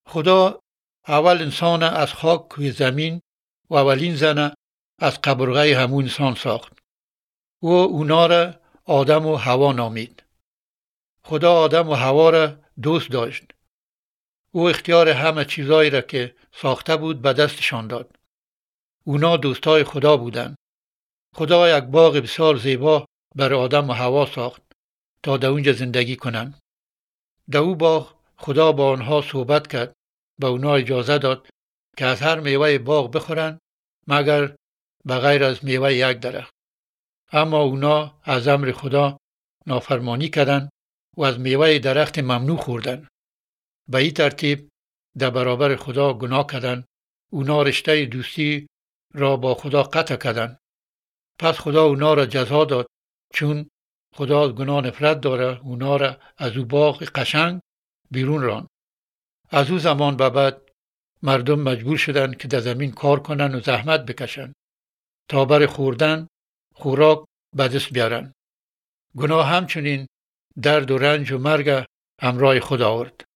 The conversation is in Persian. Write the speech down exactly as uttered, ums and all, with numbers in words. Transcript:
خدا اول انسان از خاک روی زمین و اولین زن از قبرغه همون انسان ساخت. و اونا را آدم و حوا نامید. خدا آدم و حوا را دوست داشت. او اختیار همه چیزایی را که ساخته بود به دستشان داد. اونا دوستای خدا بودند. خدا یک باغ بسیار زیبا برای آدم و حوا ساخت تا در اونجا زندگی کنند. در او باغ خدا با آنها صحبت کرد، به اونا اجازه داد که از هر میوه باغ بخورن مگر بغیر از میوه یک درخت. اما اونا از امر خدا نافرمانی کردند و از میوه درخت ممنوع خوردند. به این ترتیب در برابر خدا گناه کردند. اونا رشته دوستی را با خدا قطع کردند. پس خدا اونا را جزا داد، چون خدا از گناه نفرت داره. اونا را از او باغ قشنگ بیرون راند. از او زمان به بعد مردم مجبور شدند که در زمین کار کنند و زحمت بکشند تا برای خوردن خوراک به دست بیارن. گناه همچنین درد و رنج و مرگ همراه خود آورد.